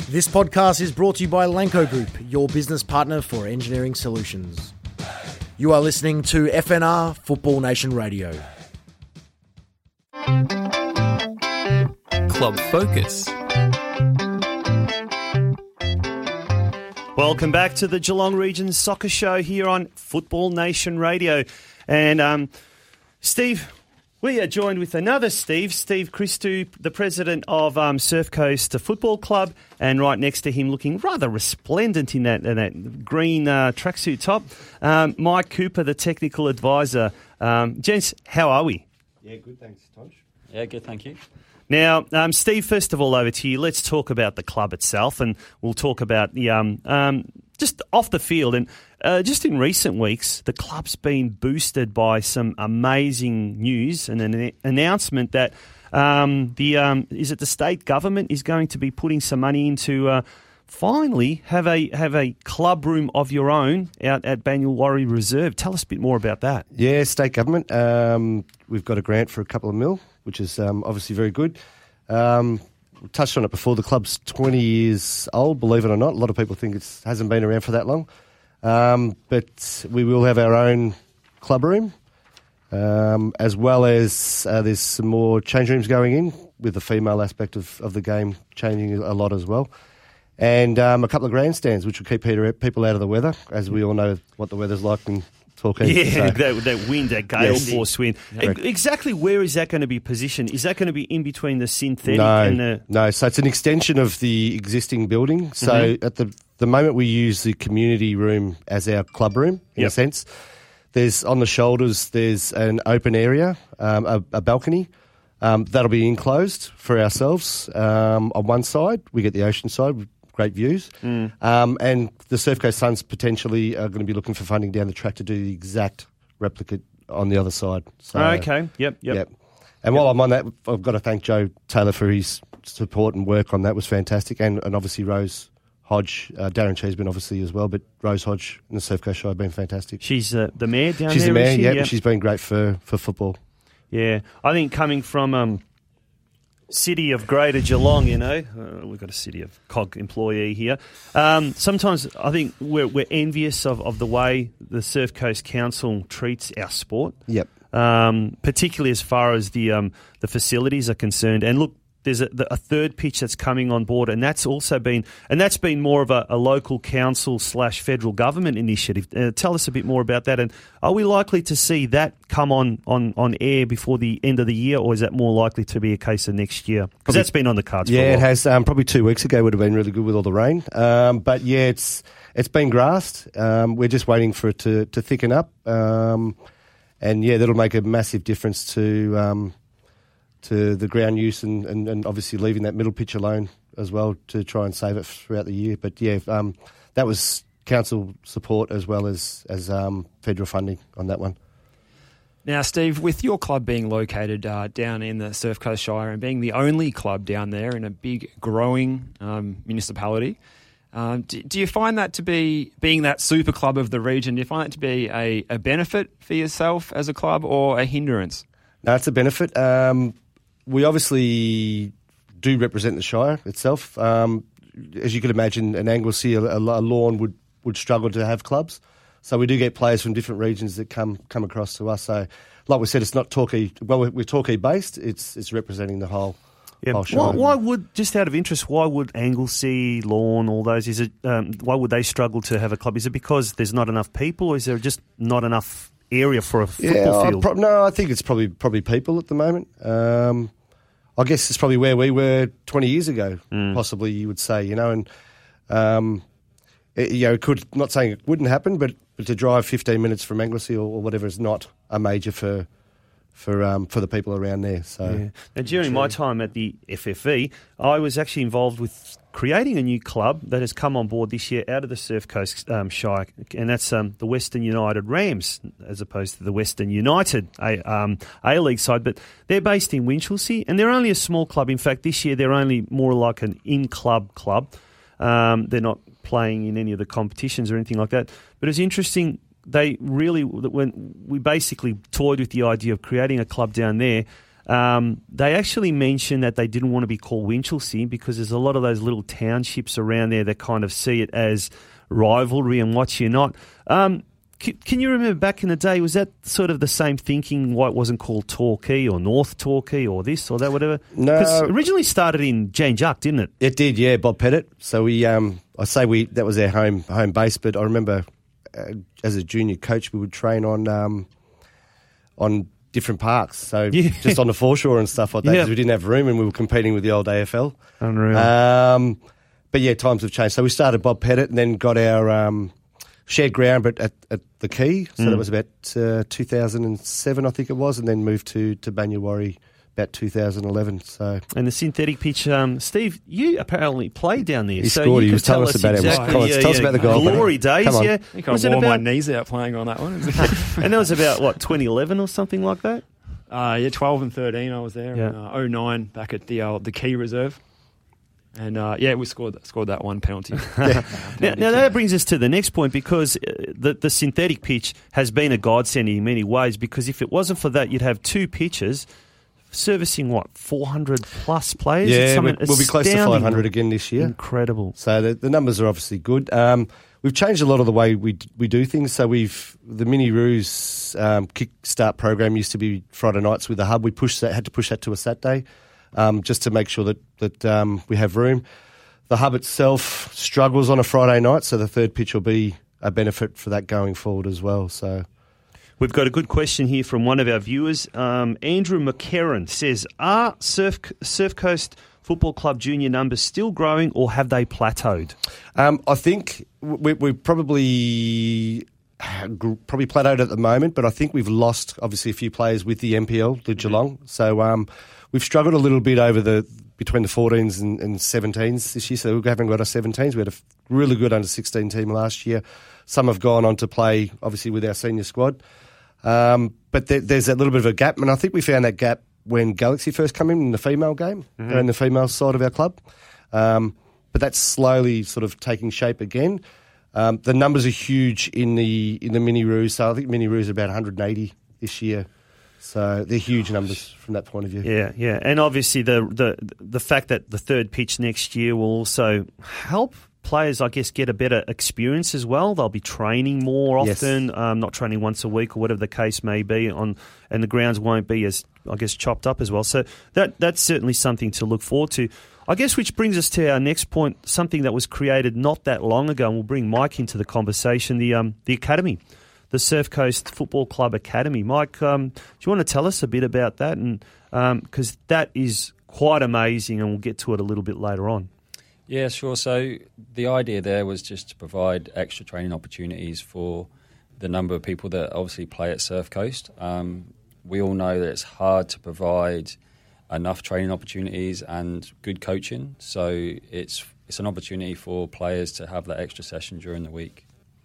This podcast is brought to you by Lanco Group, your business partner for engineering solutions. You are listening to FNR Football Nation Radio. Club Focus. Welcome back to the Geelong Region Soccer Show here on Football Nation Radio. And Steve, we are joined with another Steve Christou, the president of Surf Coast Football Club, and right next to him, looking rather resplendent in that green tracksuit top, Mike Cooper, the technical advisor. Gents, how are we? Yeah, good, thanks, Tonch. Yeah, good, thank you. Now, Steve, first of all, over to you. Let's talk about the club itself, and we'll talk about the just off the field. And just in recent weeks, the club's been boosted by some amazing news and an announcement that the state government is going to be putting some money into finally have a club room of your own out at Banyulwarri Reserve. Tell us a bit more about that. Yeah, state government. We've got a grant for a couple of mil, which is obviously very good. We touched on it before. The club's 20 years old, believe it or not. A lot of people think it hasn't been around for that long. But we will have our own club room, as well as there's some more change rooms going in with the female aspect of the game changing a lot as well. And a couple of grandstands, which will keep people out of the weather, as we all know what the weather's like in Torquay. Yeah, so. that wind, that gale force wind. Yeah. Exactly where is that going to be positioned? Is that going to be in between the synthetic and the... No, so it's an extension of the existing building. So at the moment we use the community room as our club room, in a sense. There's on the shoulders, there's an open area, a balcony. That'll be enclosed for ourselves. On one side, we get the ocean side with great views. And the Surf Coast Suns potentially are going to be looking for funding down the track to do the exact replica on the other side. So, okay, yep. And while I'm on that, I've got to thank Joe Taylor for his support and work on that. It was fantastic. And obviously Rose Hodge, Darren Cheeseman obviously as well, but Rose Hodge and the Surf Coast Show have been fantastic. She's the mayor down there, She's the mayor, is she? yeah. She's been great for football. Yeah, I think coming from city of Greater Geelong, we've got a City of COG employee here. Sometimes I think we're envious of the way the Surf Coast Council treats our sport. Yep. Particularly as far as the facilities are concerned. And look, there's a third pitch that's coming on board, and that's been more of a local council / federal government initiative. Tell us a bit more about that, and are we likely to see that come on air before the end of the year, or is that more likely to be a case of next year? Because that's been on the cards for a while. Yeah, it has. Probably 2 weeks ago would have been really good with all the rain. But yeah, it's been grassed. We're just waiting for it to thicken up, and yeah, that'll make a massive difference to the ground use and obviously leaving that middle pitch alone as well to try and save it throughout the year. But yeah, that was council support as well as federal funding on that one. Now, Steve, with your club being located down in the Surf Coast Shire and being the only club down there in a big growing municipality, do you find that to be, being that super club of the region, do you find that to be a benefit for yourself as a club or a hindrance? No, it's a benefit. We obviously do represent the Shire itself. As you could imagine, an Anglesea, a Lawn would struggle to have clubs. So we do get players from different regions that come across to us. So, like we said, it's not Torquay. Well, we're Torquay based. It's representing the whole. Yeah. Whole Shire. Why would, just out of interest, why would Anglesea, Lawn, all those? Is it why would they struggle to have a club? Is it because there's not enough people, or is there just not enough area for a football field? No, I think it's probably people at the moment. I guess it's probably where we were 20 years ago, possibly you would say, and it could, not saying it wouldn't happen, but to drive 15 minutes from Anglesea or whatever is not a major for the people around there. So yeah. Now, during my time at the FFV, I was actually involved with creating a new club that has come on board this year out of the Surf Coast Shire, and that's the Western United Rams, as opposed to the Western United A-League side. But they're based in Winchelsea, and they're only a small club. In fact, this year they're only more like an in-club club. They're not playing in any of the competitions or anything like that. But it's interesting. They really, when we basically toyed with the idea of creating a club down there, They actually mentioned that they didn't want to be called Winchelsea because there's a lot of those little townships around there that kind of see it as rivalry and what you're not. Can you remember back in the day, was that sort of the same thinking, why it wasn't called Torquay or North Torquay or this or that, whatever? No. Because originally started in Jane Juck, didn't it? It did, yeah, Bob Pettit. So that was our home base, but I remember as a junior coach we would train on different parks, so just on the foreshore and stuff like that, because we didn't have room and we were competing with the old AFL. Unreal. But yeah, times have changed. So we started Bob Pettit and then got our shared ground, but at the Quay. So that was about 2007, I think it was, and then moved to Banyawari about 2011. So and the synthetic pitch, Steve, you apparently played down there. He so scored. You He was telling us about it. Tell us about the goal. Glory days, I think I wore my knees out playing on that one. And that was about, 2011 or something like that? 12 and 13 I was there. Yeah. And, 09 back at the Quay Reserve. And, we scored that one penalty. Now that brings us to the next point, because the synthetic pitch has been a godsend in many ways, because if it wasn't for that, you'd have two pitches servicing, 400 plus players? Yeah, we'll be close to 500 again this year. Incredible. So the numbers are obviously good. We've changed a lot of the way we do things. So the Mini Roos kickstart program used to be Friday nights with the hub. We had to push that to a Saturday. Just to make sure that we have room. The hub itself struggles on a Friday night, so the third pitch will be a benefit for that going forward as well. So, we've got a good question here from one of our viewers. Andrew McCarran says, are Surf Coast Football Club junior numbers still growing, or have they plateaued? I think we probably plateaued at the moment, but I think we've lost obviously a few players with the NPL, the Geelong. So we've struggled a little bit between the 14s and 17s this year, so we haven't got our 17s. We had a really good under-16 team last year. Some have gone on to play, obviously, with our senior squad. But there's that little bit of a gap, and I think we found that gap when Galaxy first came in the female game, in the female side of our club. But that's slowly sort of taking shape again. The numbers are huge in the Mini Roos, so I think Mini Roos are about 180 this year. So they're huge numbers from that point of view. Yeah, and obviously the fact that the third pitch next year will also help players, I guess, get a better experience as well. They'll be training more often, not training once a week or whatever the case may be, and the grounds won't be as, I guess, chopped up as well. So that's certainly something to look forward to. I guess which brings us to our next point, something that was created not that long ago, and we'll bring Mike into the conversation, the academy. The Surf Coast Football Club Academy. Mike, do you want to tell us a bit about that? And because that is quite amazing, and we'll get to it a little bit later on. Yeah, sure. So the idea there was just to provide extra training opportunities for the number of people that obviously play at Surf Coast. We all know that it's hard to provide enough training opportunities and good coaching. So it's an opportunity for players to have that extra session during the week.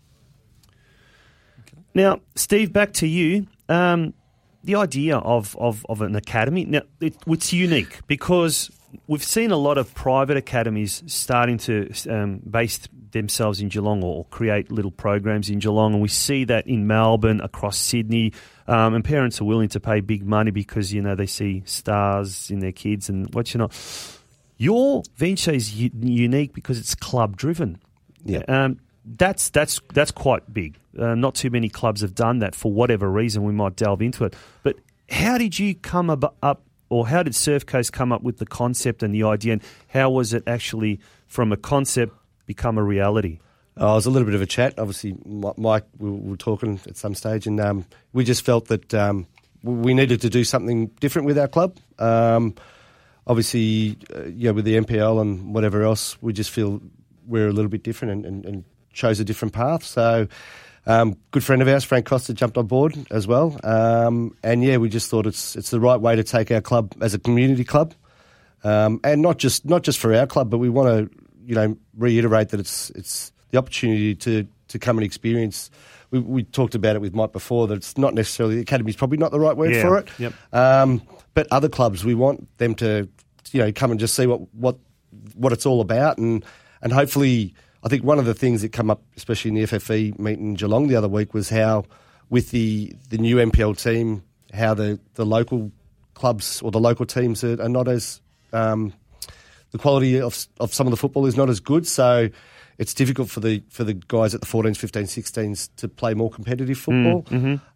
Now, Steve, back to you. The idea of an academy, now it's unique because we've seen a lot of private academies starting to base themselves in Geelong or create little programs in Geelong, and we see that in Melbourne, across Sydney, and parents are willing to pay big money because, they see stars in their kids and what you know. Your venture is unique because it's club-driven. Yeah. That's quite big. Not too many clubs have done that for whatever reason. We might delve into it. But how did you come up, or how did Surf Coast come up with the concept and the idea, and how was it actually from a concept become a reality? It was a little bit of a chat. Obviously, Mike, we were talking at some stage, and we just felt that we needed to do something different with our club. Obviously, with the NPL and whatever else, we just feel we're a little bit different and chose a different path. So good friend of ours, Frank Costa, jumped on board as well. We just thought it's the right way to take our club as a community club. And not just for our club, but we want to, reiterate that it's the opportunity to come and experience. We talked about it with Mike before, that it's not necessarily, the academy's probably not the right word for it. Yep. But other clubs, we want them to, come and just see what it's all about, and hopefully, I think one of the things that come up, especially in the FFE meeting in Geelong the other week, was how with the new NPL team, how the local clubs or the local teams are not as the quality of some of the football is not as good, so it's difficult for the guys at the 14s, 15s, 16s to play more competitive football.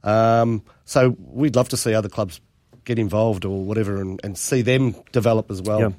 So we'd love to see other clubs get involved or whatever and see them develop as well.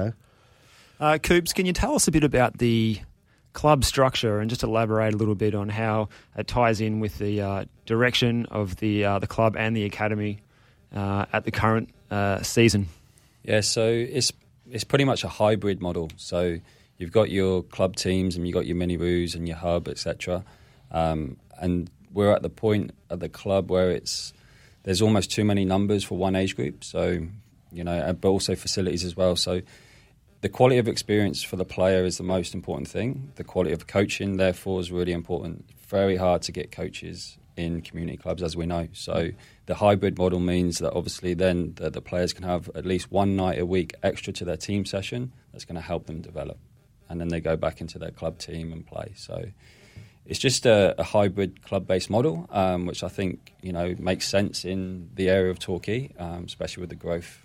Coops, can you tell us a bit about the club structure and just elaborate a little bit on how it ties in with the direction of the club and the academy at the current season? Yeah, so it's pretty much a hybrid model. So you've got your club teams and you've got your mini roos and your hub, etc. And we're at the point at the club where there's almost too many numbers for one age group. So, but also facilities as well. So the quality of experience for the player is the most important thing. The quality of coaching, therefore, is really important. Very hard to get coaches in community clubs, as we know. So the hybrid model means that obviously then the players can have at least one night a week extra to their team session that's going to help them develop. And then they go back into their club team and play. So it's just a hybrid club-based model, which I think makes sense in the area of Torquay, especially with the growth.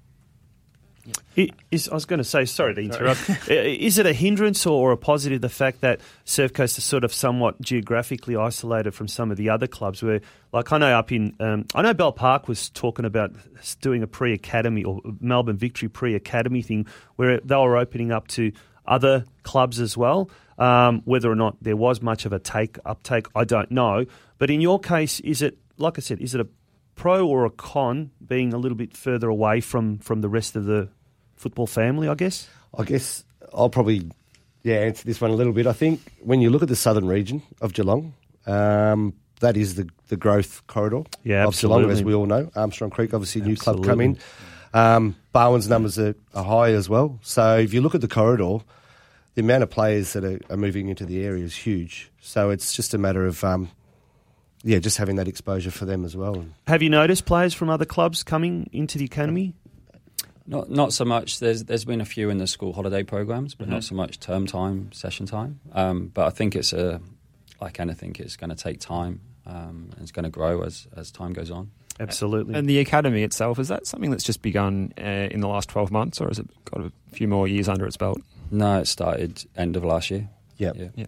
I was going to say, sorry to interrupt, is it a hindrance or a positive, the fact that Surf Coast is sort of somewhat geographically isolated from some of the other clubs where, like I know I know Bell Park was talking about doing a pre-academy or Melbourne Victory pre-academy thing where they were opening up to other clubs as well. Whether or not there was much of a uptake, I don't know. But in your case, is it, like I said, is it a pro or a con being a little bit further away from the rest of the football family, I guess? I guess I'll probably answer this one a little bit. I think when you look at the southern region of Geelong, that is the growth corridor of Geelong, as we all know. Armstrong Creek, obviously, a new club come in. Barwon's numbers are high as well. So if you look at the corridor, the amount of players that are moving into the area is huge. So it's just a matter of just having that exposure for them as well. Have you noticed players from other clubs coming into the academy? Not so much. There's been a few in the school holiday programs, but not so much term time, session time. But I think it's like anything, it's going to take time and it's going to grow as time goes on. Absolutely. And the academy itself, is that something that's just begun in the last 12 months or has it got a few more years under its belt? No, it started end of last year. Yeah.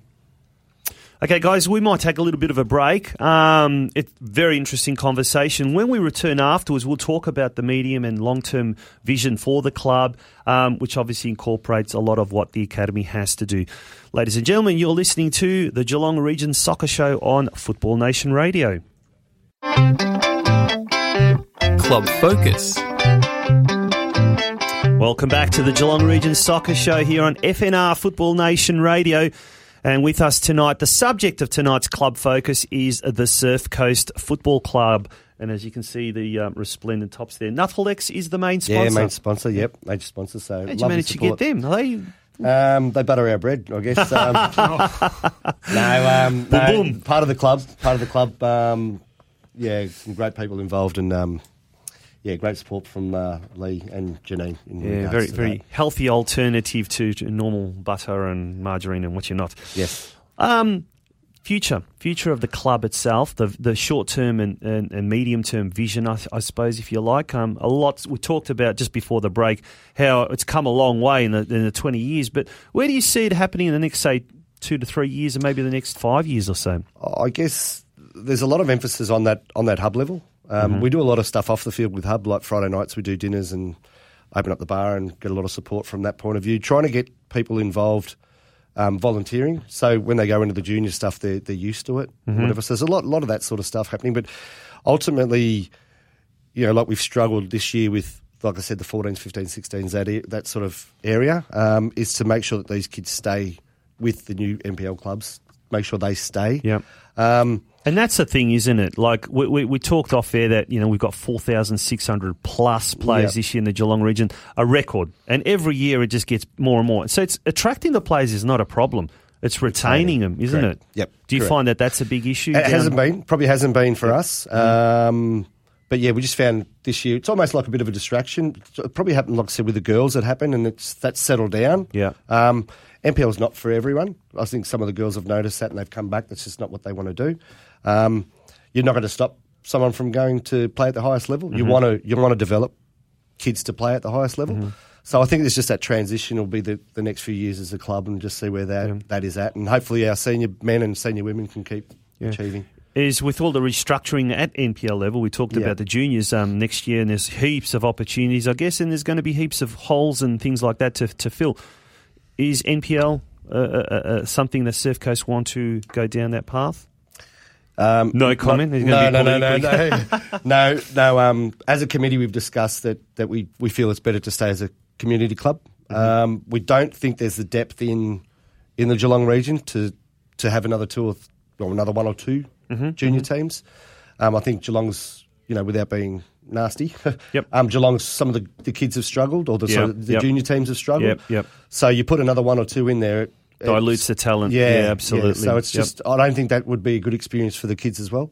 Okay, guys, we might take a little bit of a break. It's a very interesting conversation. When we return afterwards, we'll talk about the medium and long-term vision for the club, which obviously incorporates a lot of what the academy has to do. Ladies and gentlemen, you're listening to the Geelong Region Soccer Show on Football Nation Radio. Club Focus. Welcome back to the Geelong Region Soccer Show here on FNR Football Nation Radio. And with us tonight, the subject of tonight's Club Focus is the Surf Coast Football Club. And as you can see, the resplendent tops there. Nuttall-X is the main sponsor. Yeah, main sponsor, yep. Major sponsor. So how'd you manage to get them? Are they... they butter our bread, I guess. No, part of the club. Some great people involved and great support from Lee and Janine. Very healthy alternative to normal butter and margarine and what you're not. Yes. Future of the club itself, the short-term and medium-term vision, I suppose, if you like. A lot we talked about just before the break, how it's come a long way in the 20 years, but where do you see it happening in the next, say, 2 to 3 years and maybe the next 5 years or so? I guess there's a lot of emphasis on that hub level. We do a lot of stuff off the field with hub, like Friday nights we do dinners and open up the bar and get a lot of support from that point of view, trying to get people involved volunteering. So when they go into the junior stuff, they're used to it. Whatever. So there's a lot of that sort of stuff happening. But ultimately, like we've struggled this year with, like I said, the 14s, 15s, 16s, that sort of area, is to make sure that these kids stay with the new NPL clubs, make sure they stay. Yeah. And that's the thing, isn't it? Like we talked off air that we've got 4,600 plus players this year in the Geelong region, a record, and every year it just gets more and more. So it's attracting the players is not a problem; it's retaining them, isn't it? Yep. Do you find that that's a big issue? It probably hasn't been for us. But we just found this year it's almost like a bit of a distraction. It probably happened, like I said, with the girls. It happened, and that's settled down. Yeah. NPL's not for everyone. I think some of the girls have noticed that and they've come back. That's just not what they want to do. You're not going to stop someone from going to play at the highest level. You want to develop kids to play at the highest level. So I think there's just that transition will be the next few years as a club, and just see where that is at. And hopefully our senior men and senior women can keep achieving. Is with all the restructuring at NPL level, we talked about the juniors next year, and there's heaps of opportunities, I guess, and there's going to be heaps of holes and things like that to fill. Is NPL something that Surf Coast want to go down that path? No comment. No. As a committee, we've discussed that we feel it's better to stay as a community club. We don't think there's the depth in the Geelong region to have another another one or two junior teams. I think Geelong's, without being nasty, Geelong's, some of the kids have struggled, or the junior teams have struggled. So you put another one or two in there, dilutes the talent. Yeah, absolutely. So it's just, I don't think that would be a good experience for the kids as well.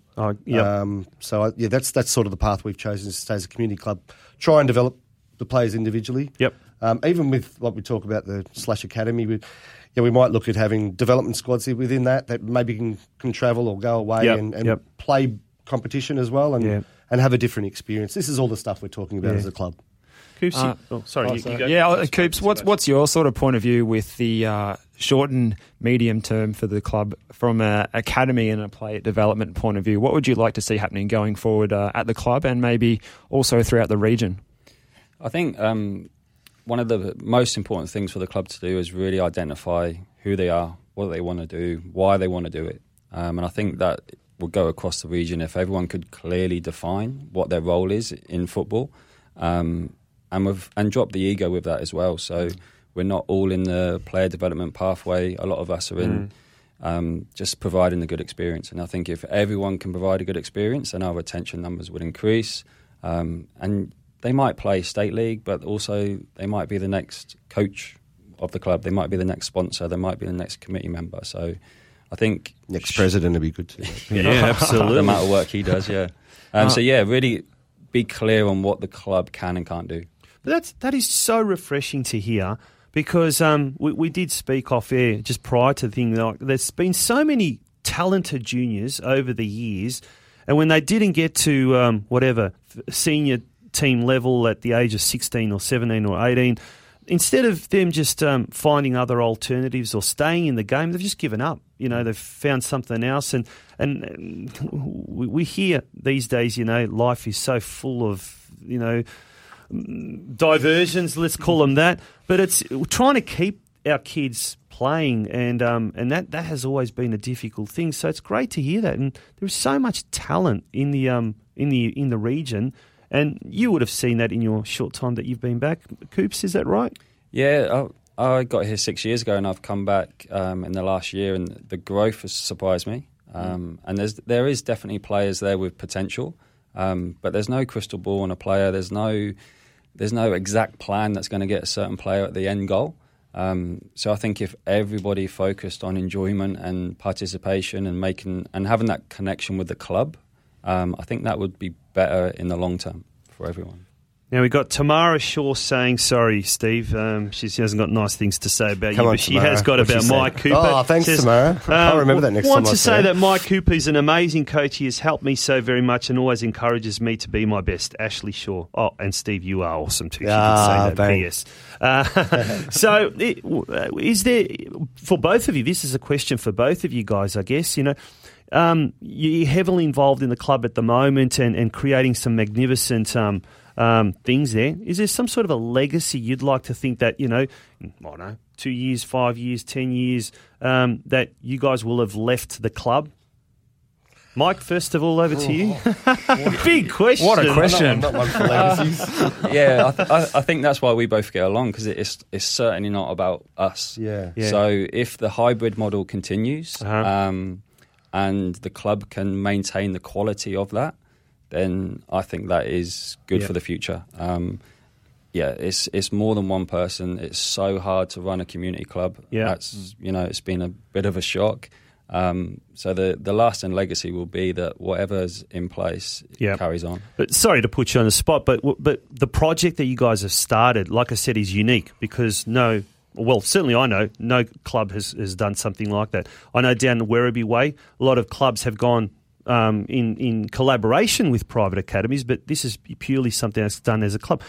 That's sort of the path we've chosen, to stay as a community club. Try and develop the players individually. Even with what we talk about, the Slash Academy, we might look at having development squads within that maybe can travel or go away and play competition as well, and have a different experience. This is all the stuff we're talking about as a club. Coops, you go. Yeah, Coops, what's your sort of point of view with the short and medium term for the club from an academy and a player development point of view? What would you like to see happening going forward at the club, and maybe also throughout the region? I think one of the most important things for the club to do is really identify who they are, what they want to do, why they want to do it. And I think that will go across the region if everyone could clearly define what their role is in football, and drop the ego with that as well. So we're not all in the player development pathway. A lot of us are in just providing a good experience. And I think if everyone can provide a good experience, then our retention numbers would increase. And they might play state league, but also they might be the next coach of the club. They might be the next sponsor. They might be the next committee member. So I think next president would be good too. Absolutely. The amount of work he does, really be clear on what the club can and can't do. But that is so refreshing to hear, because we did speak off air just prior to the thing. Like, there's been so many talented juniors over the years, and when they didn't get to senior team level at the age of 16 or 17 or 18, instead of them just finding other alternatives or staying in the game, they've just given up. They've found something else, and we hear these days, life is so full of, diversions, let's call them that. But it's trying to keep our kids playing, and that has always been a difficult thing. So it's great to hear that, and there's so much talent in the region. And you would have seen that in your short time that you've been back. Coops, is that right? Yeah, I got here 6 years ago, and I've come back in the last year, and the growth has surprised me. And there is definitely players there with potential, but there's no crystal ball on a player. There's no exact plan that's going to get a certain player at the end goal. So I think if everybody focused on enjoyment and participation and having that connection with the club, I think that would be better in the long term for everyone. Now, we've got Tamara Shaw saying, sorry, Steve, she hasn't got nice things to say about you, but she has got about Mike Cooper. Oh, thanks, Tamara. I'll remember that next time. I want to say that Mike Cooper is an amazing coach. He has helped me so very much and always encourages me to be my best. Ashley Shaw. Oh, and Steve, you are awesome too. She did say that. P.S. So, is there, for both of you, this is a question for both of you guys, I guess, you're heavily involved in the club at the moment and creating some magnificent things there. Is there some sort of a legacy you'd like to think that, I don't know, 2 years, 5 years, 10 years, that you guys will have left the club? Mike, first of all, over to you. Big question. What a question. I'm not one for legacies. Yeah, I think that's why we both get along, because it's certainly not about us. Yeah. So if the hybrid model continues and the club can maintain the quality of that, then I think that is good for the future. It's more than one person. It's so hard to run a community club. Yeah. That's, it's been a bit of a shock. So the lasting legacy will be that whatever's in place carries on. But sorry to put you on the spot, but the project that you guys have started, like I said, is unique because certainly I know no club has done something like that. I know down the Werribee Way, a lot of clubs have gone in collaboration with private academies, but this is purely something that's done as a club.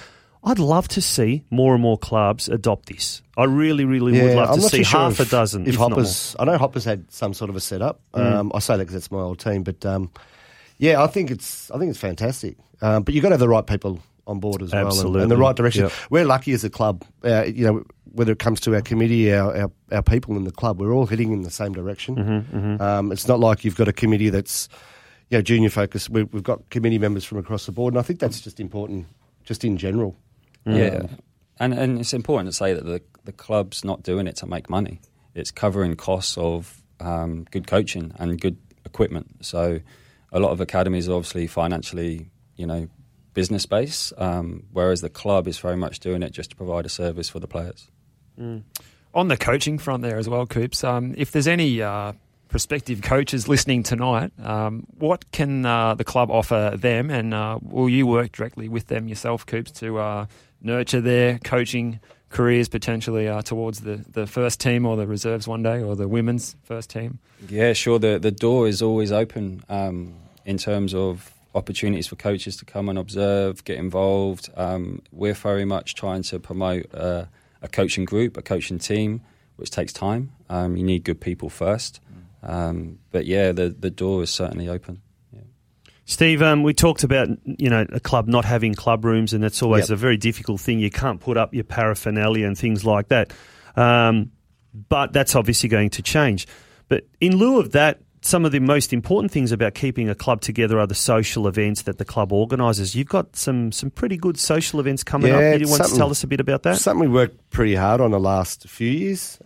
I'd love to see more and more clubs adopt this. I really, really would love I'm to not see too sure half a dozen. If not Hoppers, I know Hoppers had some sort of a setup. I say that because it's my old team, but I think it's fantastic. But you've got to have the right people on board as well, and the right direction. Yep. We're lucky as a club, whether it comes to our committee, our people in the club, we're all heading in the same direction. It's not like you've got a committee that's junior focused. We've got committee members from across the board, and I think that's just important, just in general. Yeah, and it's important to say that the club's not doing it to make money. It's covering costs of good coaching and good equipment. So a lot of academies are obviously financially, business based, whereas the club is very much doing it just to provide a service for the players. On the coaching front there as well, Coops, if there's any prospective coaches listening tonight, what can the club offer them, and will you work directly with them yourself, Coops, to nurture their coaching careers potentially towards the first team or the reserves one day, or the women's first team? Yeah, sure. The door is always open in terms of opportunities for coaches to come and observe, get involved. We're very much trying to promote a coaching group, a coaching team, which takes time. You need good people first. But yeah, the door is certainly open. Yeah. Steve, we talked about a club not having club rooms, and it's always a very difficult thing. You can't put up your paraphernalia and things like that. But that's obviously going to change. But in lieu of that, some of the most important things about keeping a club together are the social events that the club organises. You've got some pretty good social events coming up. You want to tell us a bit about that? Something we worked pretty hard on the last few years.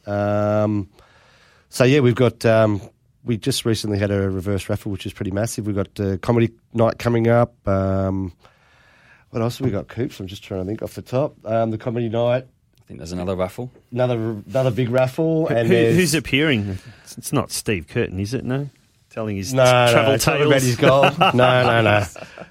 We've got... we just recently had a reverse raffle, which is pretty massive. We've got comedy night coming up. What else have we got, Coops? I'm just trying to think off the top. The comedy night. I think there's another raffle. Another big raffle. And who's appearing? It's not Steve Curtin, is it? No? Telling his travel tales about his goal. No.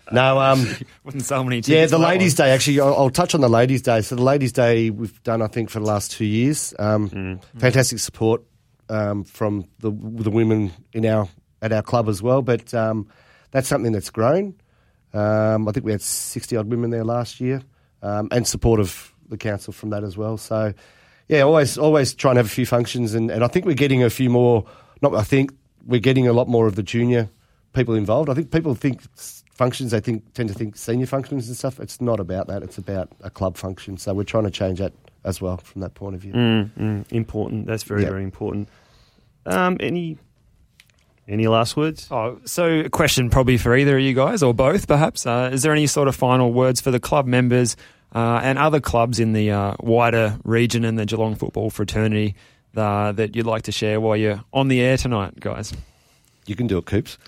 Wasn't so many tickets. Yeah, the Ladies' Day. Actually, I'll touch on the Ladies' Day. So the Ladies' Day we've done, I think, for the last 2 years. Fantastic support from the women at our club as well. But that's something that's grown. I think we had 60-odd women there last year, and support of the council from that as well. So, yeah, always try and have a few functions, and I think we're getting a few more. We're getting a lot more of the junior people involved. I think people think functions, tend to think senior functions and stuff. It's not about that. It's about a club function. So we're trying to change that as well from that point of view. Important. That's very, very important. Any last words? So a question probably for either of you guys, or both perhaps. Is there any sort of final words for the club members and other clubs in the wider region and the Geelong football fraternity that you'd like to share while you're on the air tonight, guys? You can do it, Coops.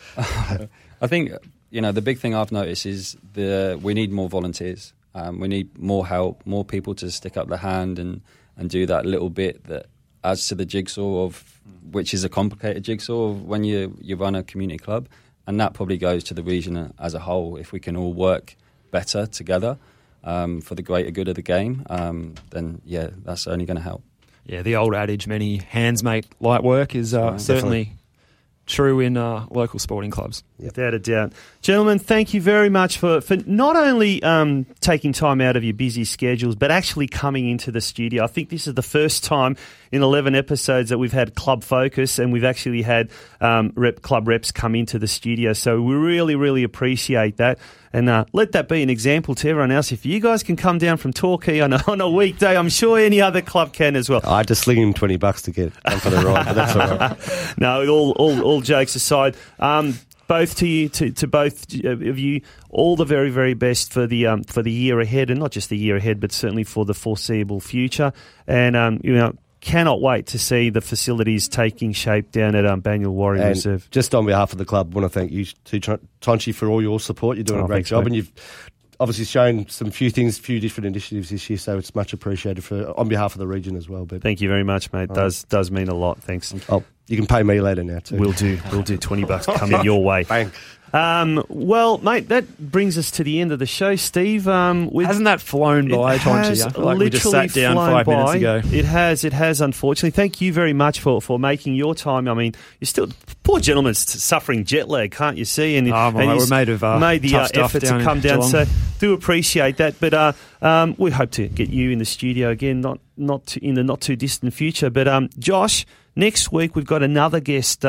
I think, the big thing I've noticed is we need more volunteers. We need more help, more people to stick up their hand and do that little bit that adds to the jigsaw which is a complicated jigsaw when you run a community club. And that probably goes to the region as a whole. If we can all work better together for the greater good of the game, then, that's only going to help. Yeah, the old adage, many hands make light work, is certainly true in local sporting clubs. Without a doubt. Gentlemen, thank you very much for not only taking time out of your busy schedules, but actually coming into the studio. I think this is the first time in 11 episodes that we've had Club Focus, and we've actually had club reps come into the studio. So we really, really appreciate that. And let that be an example to everyone else. If you guys can come down from Torquay on a weekday, I'm sure any other club can as well. I had to sling him $20 to get on for the ride, but that's all right. No, all jokes aside, both to you, to both of you, all the very, very best for the year ahead, and not just the year ahead, but certainly for the foreseeable future. And cannot wait to see the facilities taking shape down at Banyule Warrior Reserve. Just on behalf of the club, I want to thank you, Tonchi, for all your support. You're doing a great job, and you've obviously shown few different initiatives this year, so it's much appreciated on behalf of the region as well. But thank you very much, mate. Does mean a lot. Thanks. You can pay me later now too. We'll do $20 coming your way. Bang. Well, mate, that brings us to the end of the show, Steve. Hasn't that flown by, Tonchi? I feel like we just sat down 5 minutes ago. It has, unfortunately. Thank you very much for making your time. I mean, you're still... Poor gentleman's suffering jet lag, can't you see? And we're made of made the effort to come down, Geelong. so do appreciate that. But we hope to get you in the studio again, not in the not-too-distant future. But, Josh, next week we've got another guest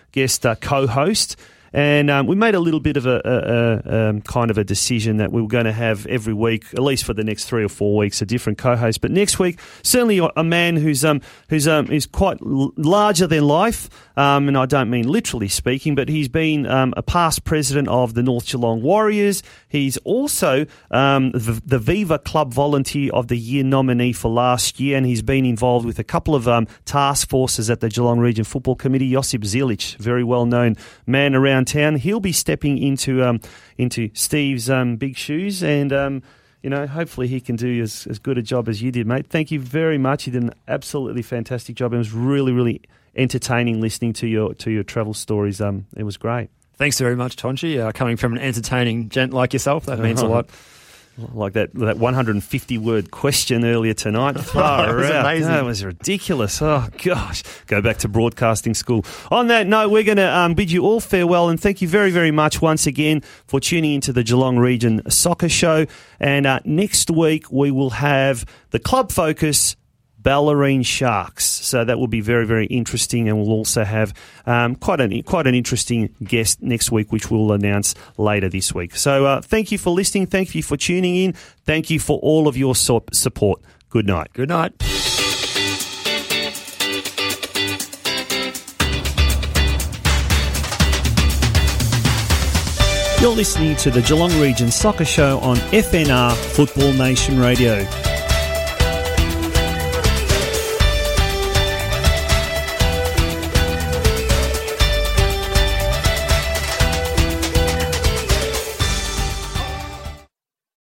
co-host. And we made a little bit of a kind of a decision that we were going to have every week, at least for the next 3 or 4 weeks, a different co-host. But next week, certainly a man who's quite larger than life, and I don't mean literally speaking, but he's been a past president of the North Geelong Warriors. He's also the Viva Club Volunteer of the Year nominee for last year, and he's been involved with a couple of task forces at the Geelong Region Football Committee. Josip Zilic, very well-known man around town. He'll be stepping into Steve's big shoes, and hopefully he can do as good a job as you did, mate. Thank you very much. You did an absolutely fantastic job. It was really, really entertaining listening to your travel stories. It was great. Thanks very much, Tonchi. Coming from an entertaining gent like yourself, that means a lot. Like that 150-word question earlier tonight. That was amazing. That was ridiculous. Oh, gosh. Go back to broadcasting school. On that note, we're going to bid you all farewell, and thank you very, very much once again for tuning into the Geelong Region Soccer Show. And next week, we will have the Club Focus Ballerine Sharks. So that will be very, very interesting, and we'll also have quite an interesting guest next week, which we'll announce later this week. So thank you for listening. Thank you for tuning in. Thank you for all of your support. Good night. Good night. You're listening to the Geelong Region Soccer Show on FNR Football Nation Radio.